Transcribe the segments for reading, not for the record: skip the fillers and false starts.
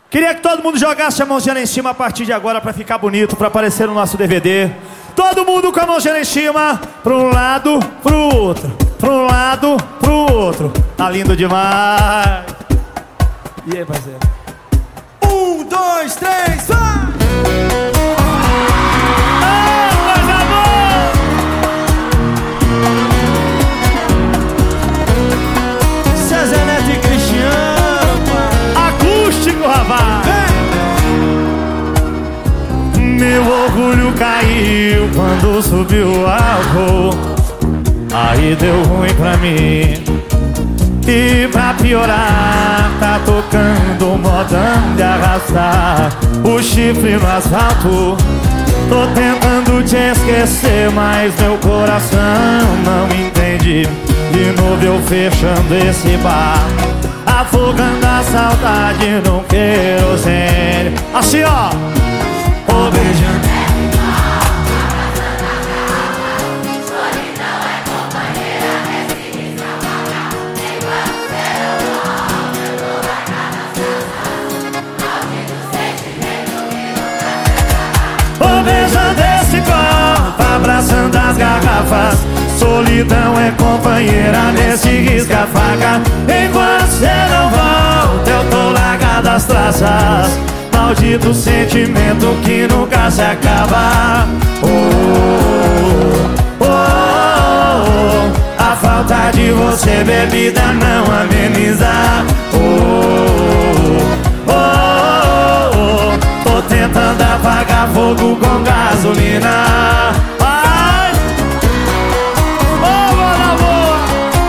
Queria que todo mundo jogasse a mãozinha lá em cima a partir de agora pra ficar bonito, pra aparecer no nosso DVD. Todo mundo com a mãozinha lá em cima, pra um lado, pro outro, pra um lado, pro outro. Tá lindo demais. E aí, parceiro? 1, 2, 3, vai! César Neto e Cristiano, acústico, rapaz! Meu orgulho caiu quando subiu o álcool. Aí deu ruim pra mim. E pra piorar, tá tocando modão de arrastar o chifre no asfalto. Tô tentando te esquecer, mas meu coração não entende. De novo eu fechando esse bar, afogando a saudade no querosene. Assim, ó, ô beijando. Beijando esse copo, abraçando as garrafas. Solidão é companheira nesse risca-faca. Enquanto cê não volta, eu tô largado às traças. Maldito sentimento que nunca se acaba. A falta de você, bebida, não ameniza. Tô tentando apagar fogo com gasolina. Ai! Oh, boa, boa!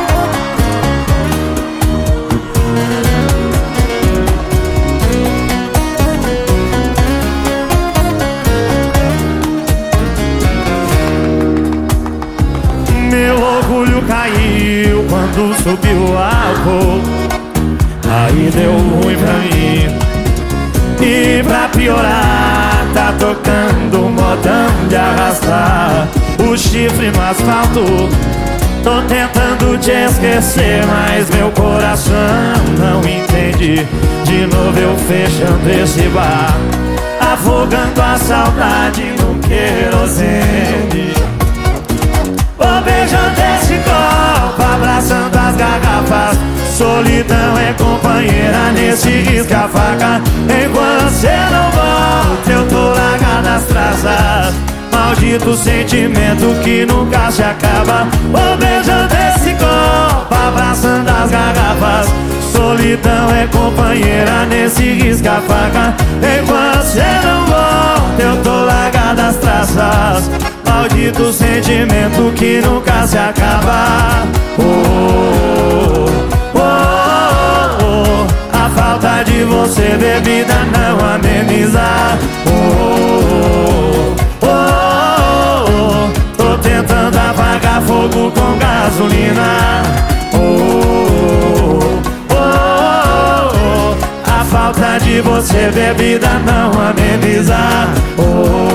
Meu orgulho caiu quando subiu o álcool. Aí deu ruim pra mim. E pra piorar, tá tocando modão de arrastar o chifre no asfalto. Tô tentando te esquecer, mas meu coração não entende. De novo eu fechando esse bar, afogando a saudade no querosene. Ô beijando esse copo, abraçando as garrafas. Solidão é companheira nesse risca-faca. Enquanto cê não volta, eu tô largado nas traças. Maldito sentimento que nunca se acaba. Ô beijando esse copo, abraçando as garrafas. Solidão é companheira nesse risca-faca. Enquanto cê não volta, eu tô largado nas traças. Maldito sentimento que nunca se acaba. A falta de você, bebida, não ameniza. Tô tentando apagar fogo com gasolina. A falta de você, bebida, não ameniza.